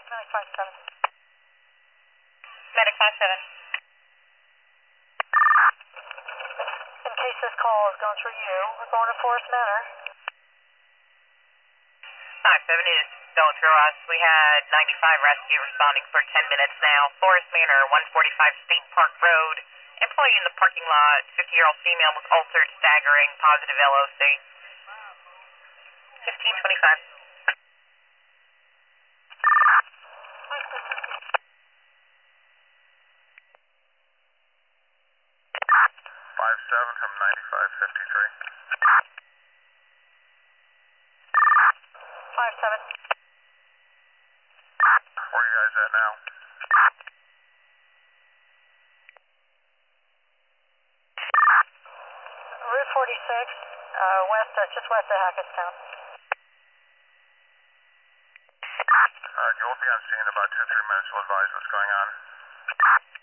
957. Medic 57. In case this call is going through you, we're going to Forest Manor. 57 is going through us. We had 95 rescue responding for 10 minutes now. Forest Manor, 145 State Park Road. Employee in the parking lot, 50-year-old female with altered, staggering, positive LOC. 1525. 57 from 9553. 57. Where are you guys at now? Route 46, just west of Hackettstown. Alright, you'll be on scene in about 2-3 minutes. We'll advise what's going on.